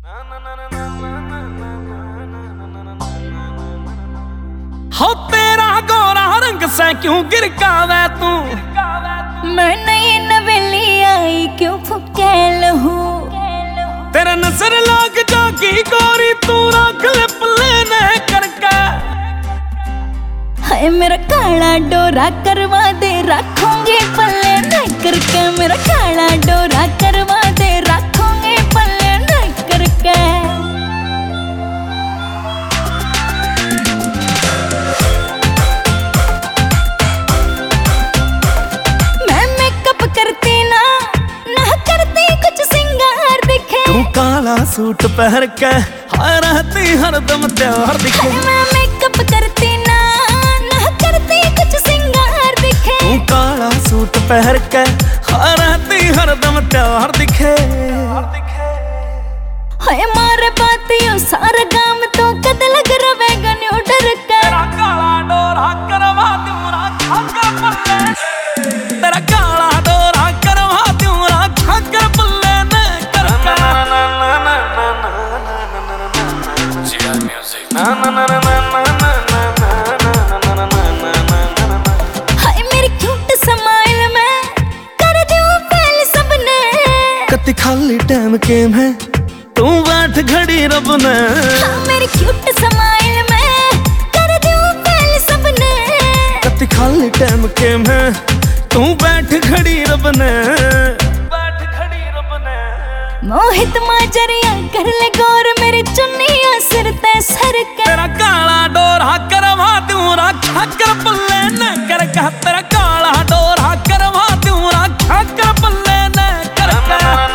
हो तेरा गोरा रंग से क्यों गिरकावे तू, मैं नई नवेली आई क्यों फुकेल हूँ। तेरा नजर लाग जागी गोरी तू रख ले पल्ले करके। हाय मेरा काला डोरा करवा दे रखूंगी पल्ले न करके। मेरा काला डोरा करवा दे रखूंगी पल्ले न करके। मैं मेकअप करती ना करती कुछ सिंगार दिखे। तू काला सूट पहन के हाय रहती हरदम त्योहार दिखे। मैं मेकअप करती ना करती कुछ सिंगार दिखे। तू काला सूट पहन के हाय रहती हरदम त्योहार दिखे। हाय मारे बातियों सारा काम तो कद लग रवेगा न्यू डर के। तेरा काला डोरा करवा दूं राखा कर पल्ले। तेरा काला डोरा करवा दूं राखा कर पल्ले न करके। हाय मेरी क्यूट स्माइल में कर दूं फेल सबने। कति खाली टाइम के में तू बैठ घड़ी रब ने। हाँ मेरी क्यूट स्माइल में कर दूं फेल सबने। कति खाली टाइम के में तू बैठ घड़ी रब ने। बैठ घड़ी रब ने। मोहित माजरिया कर ले गौर मेरी चुन्नियां सिर ते सर के। तेरा काला डोरा करवा दूं राखा कर पल्ले न करके। तेरा काला डोरा करवा दूं राखा कर पल्ले न करके।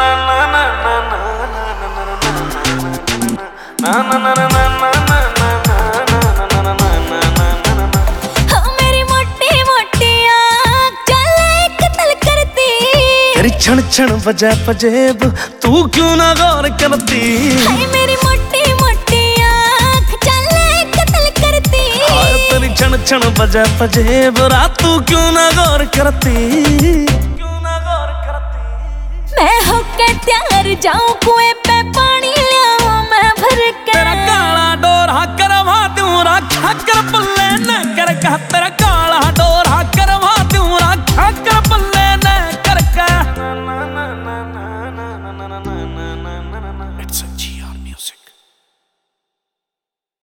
हाँ मेरी मोटी मोटी आँख चले कत्ल करती। तेरी क्षण क्षण बजे पजेब तू क्यों ना गौर करती। हाय मेरी मोटी मोटी आँख चले कत्ल करती। हाय तेरी क्षण क्षण बजे पजेब रात तू क्यों ना गौर करती। क्यों ना गौर करती। मैं होके तैयार जाऊं कुएं पे पानी लियाऊं मैं भर के। तेरा काला